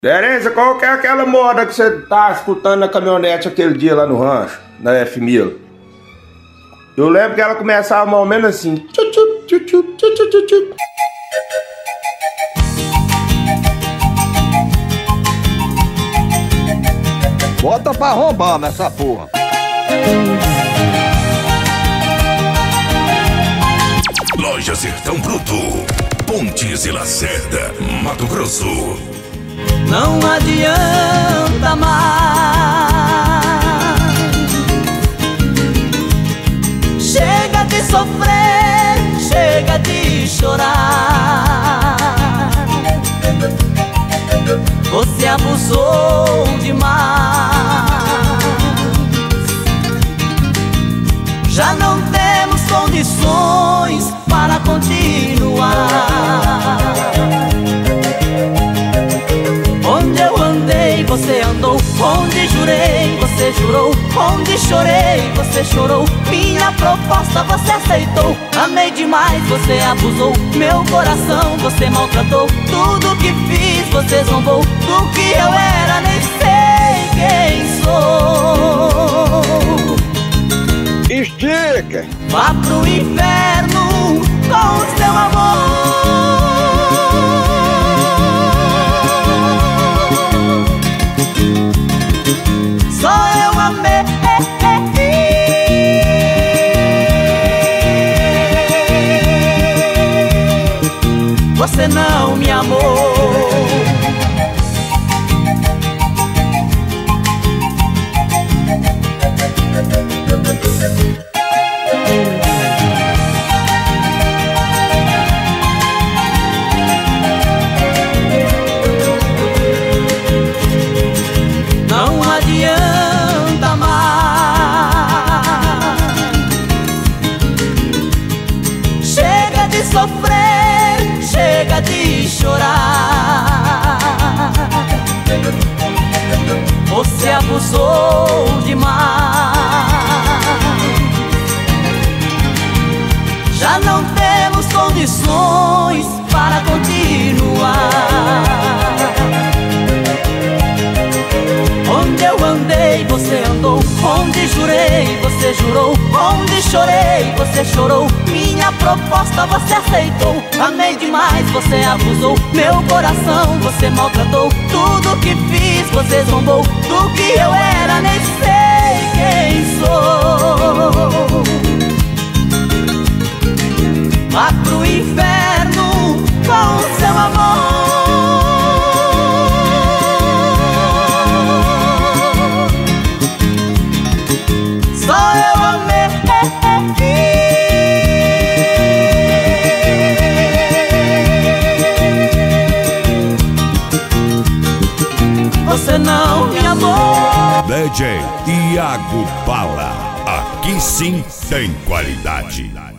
Tereza, qual que é aquela moda que você tá escutando na caminhonete aquele dia lá no rancho, na F1000? Eu lembro que ela começava mais ou menos assim. Tchu, tchu, tchu, tchu, tchu, tchu, tchu, tchu. Bota pra roubar nessa porra. Loja Sertão Bruto, Pontes e Lacerda, Mato Grosso. Não adianta mais. Chega de sofrer, chega de chorar. Você abusou demais. Já não temos condições para continuar. Onde eu andei, você andou. Onde jurei, você jurou. Onde chorei, você chorou. Minha proposta você aceitou. Amei demais, você abusou. Meu coração você maltratou. Tudo que fiz você zombou. Do que eu era nem sei quem sou. Estica! Vá pro inferno com o seu amor. Só eu amei. Você não me amou. Não adianta mais. Chega de sofrer, chega de chorar. Você abusou demais. Já não temos condições para continuar. Onde eu andei, você andou. Onde jurei, você jurou. Onde chorei, você chorou. Minha proposta você aceitou. Amei demais, você abusou. Meu coração você maltratou. Tudo que fiz você zombou. Do que eu era nem sei quem sou. Vá pro inferno com o seu amor. Só eu amei. Você não me amou. DJ Iago Bala, aqui sim tem qualidade.